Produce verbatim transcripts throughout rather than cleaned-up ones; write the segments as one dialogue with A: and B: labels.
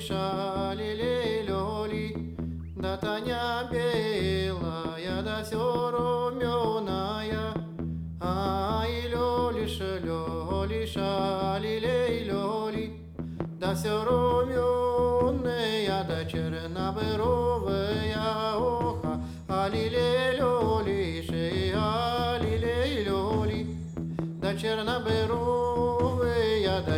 A: шалили-лёли, да Таня белая, да всё румёная. Ай, лёлиша, лёлиша, лилей-лёли, да всё румёная, да чернобровая, оха, а лилей-лёлиши, а лилей-лёли, да чернобровая, да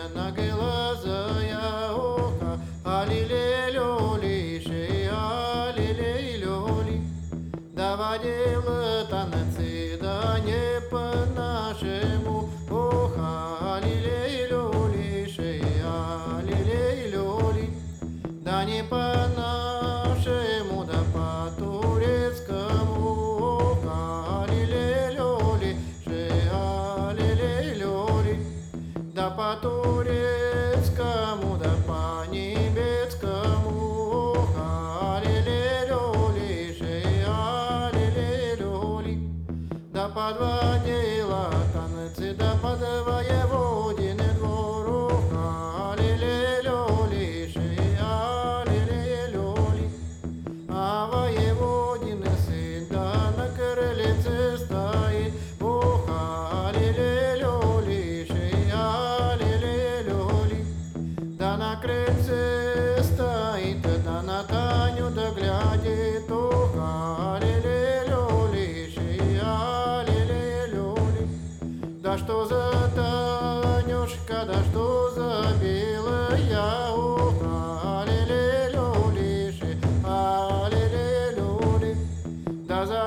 A: черноглазая, оха, а лилей-лёлиши, а лилей-лёли, да водила танцы, да не по-нашему, оха, лилей-лёлиши, а лилей-лёли, да не по-нашему, да по-турецкому, оха, лилей-лёлиши, а лилей-лёли, да по-турецкому, да по-немецкому, оха, лилей-лёлиши, а лилей-лёли, да подводила танцы, да под воеводины двор, оха, лилей-лёлиши, а лилей-лёли, а воеводин сын, да на крыльце стоит, оха, лилей-лёлиши, а лилей-лёли, да на крыльце стоит, да на Таню да глядит, оха, лилей-лёлиши, а лилей-лёли, да что за Танюшка, да что за белая, оха, лилей-лёлиши, а лилей-лёли, да за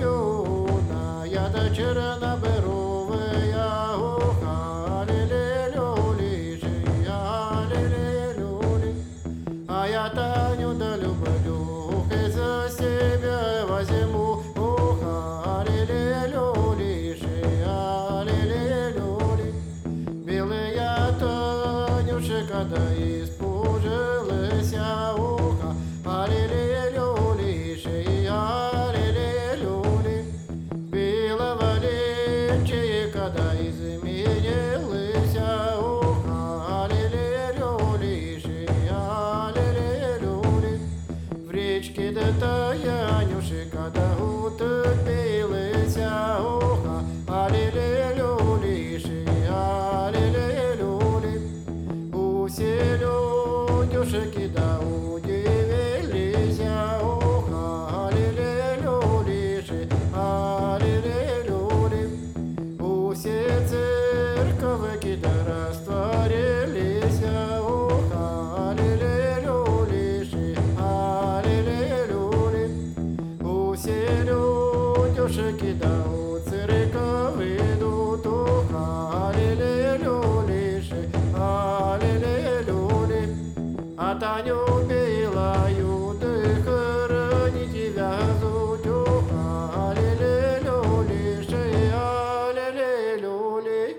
A: румёная, да чернобровая, оха, лилей-лёлиши, а лилей-лёли, а я Таню да люблю, и за себя возьму, оха, лилей-лёлиши, а лилей-лёли, белая Танюшка, да испужилась, оха, а лилей-лёлиши, а лилей-лёли, белого личика, да изменилась, оха, лилей-лёлиши, а лилей-лёли, в речке да Таянюшка, да утопилась, оха, а лилей-лёлиши, а лилей-лёли, у Селёнюшки, да удивились, оха, лилей-лёлиши, а лилей-лёли, у все церковки, да растворились, оха, лилей-лёлиши, а лилей-лёли, у Селёнюшки, да у церковь идут, оха, лилей-лёлиши, а лилей-лёли, а Таню белою да хоронить вязут, оха, лилей-лёлиши, а лилей-лёли.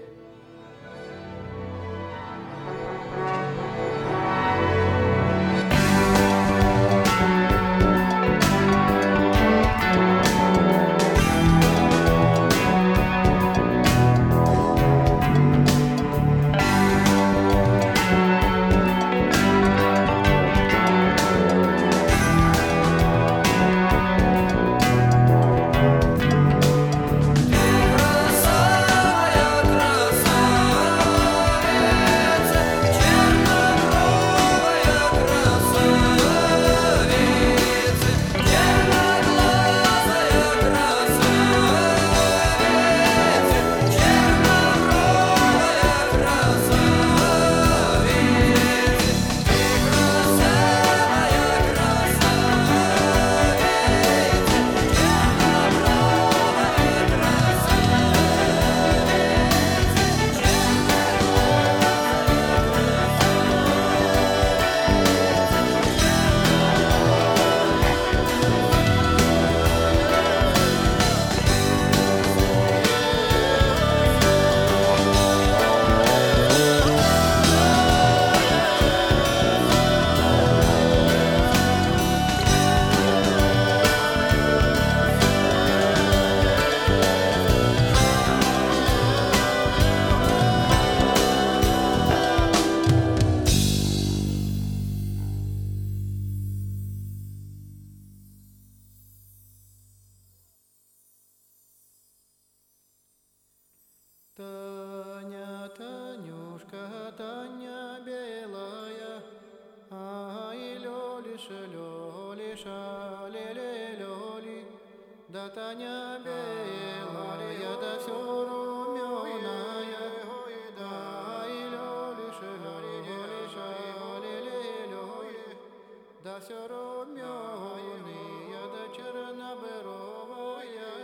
A: шалили-лёли, да Таня белая, да все румяная, да и лёли шалили, шалили-лёли, да все румяная, да чернобровая,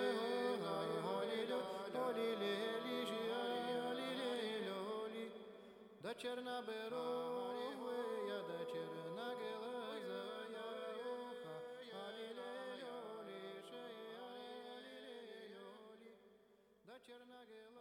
A: лоли-лоли-лоли, да чернобровая, да черноглазая, да черноглазая.